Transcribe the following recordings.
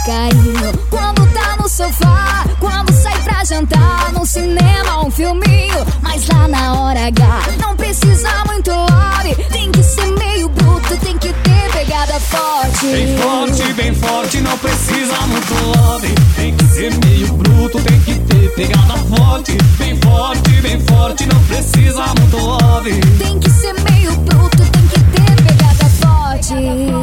carinho quando tá no sofá, quando sai pra jantar, no cinema, um filminho. Mas lá na hora H não precisa muito love, tem que ser meio bruto, tem que ter pegada forte. Bem forte, não precisa muito love, tem que ser meio bruto, tem que ter pegada forte. Bem forte, não precisa muito love, tem que ser meio bruto, tem que ter pegada forte.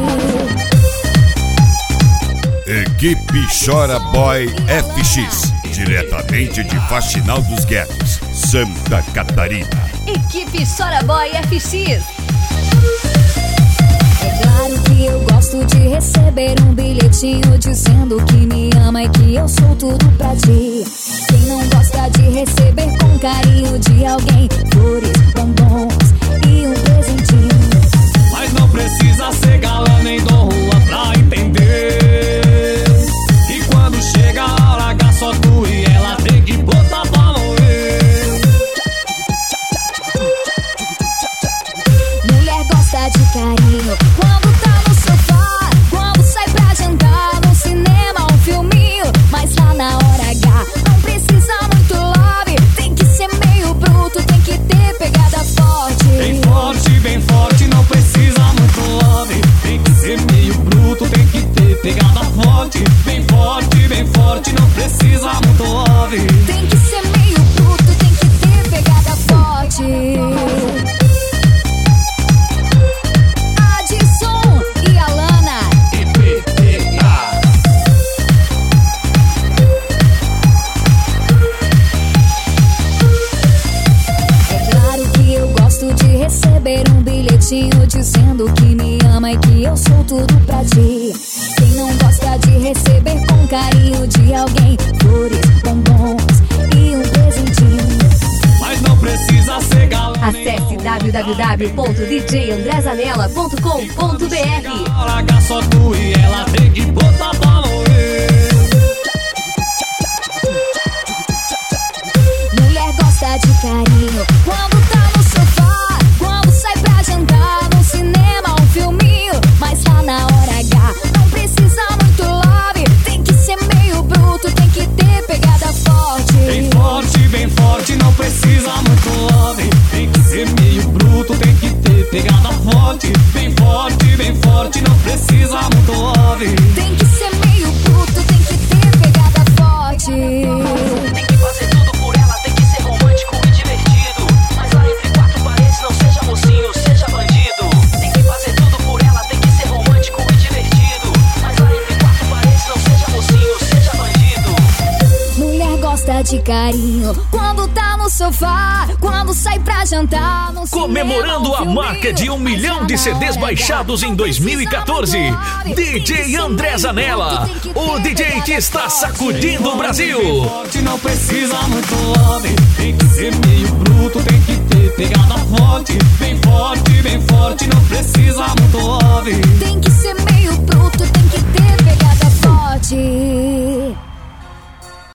Equipe Chora Boy FX, diretamente de Faxinal dos Guetos, Santa Catarina. Equipe Chora Boy FX. É claro que eu gosto de receber um bilhetinho dizendo que me ama e que eu sou tudo pra ti. Quem não gosta de receber com carinho de alguém flores, bombons e um presentinho? Mas não precisa ser galã nem dom rua pra entender que quando chega a hora H só tu e ela tem que botar pra morrer. Mulher gosta de carinho quando tá no sofá, quando sai pra jantar, no cinema, um filminho. Mas lá na hora H não precisa muito love, tem que ser meio bruto, tem que ter pegada forte. Bem forte, não precisa muito love, tem que ser meio bruto, tem que ter pegada forte. Bem forte, não precisa muito love, tem que ser meio bruto, tem que ter pegada forte. Adson e Alana. É claro que eu gosto de receber um bilhetinho dizendo que me ama e que eu sou tudo pra ti. Quem não gosta de receber com carinho de alguém flores, bombons e um presentinho? mas não precisa ser galã. Acesse www.djandrezanella.com.br. Larga só tu e ela tem que botar pra morrer. Mulher gosta de carinho quando tá no sofá, quando sai pra jantar, no cinema, um filminho. Mas lá na hora H não precisa muito love, tem que ser meio bruto, tem que ter pegada forte. Bem forte, não precisa muito love, tem que ser meio bruto, tem que ter pegada forte. Bem forte, não precisa muito love, tem que ser meio bruto, tem que ter pegada forte. Tem que fazer tudo por ela, tem que ser romântico e divertido. Mas lá entre quatro paredes não seja mocinho, seja bandido. Tem que fazer tudo por ela, tem que ser romântico e divertido. Mas lá entre quatro paredes não seja mocinho, seja bandido. Mulher gosta de carinho quando tá no sofá, quando sai pra jantar, no Comemorando cinema, a um marca de 1 filminho. milhão de Mas lá na CDs hora baixados H em não precisa 2014, muito love, tem que DJ ser André meio Zanella, bruto, tem que o ter DJ que pegada está forte. sacudindo o Brasil. forte, não precisa muito love, tem que ser meio bruto, tem que ter pegada forte. Bem forte, não precisa muito love,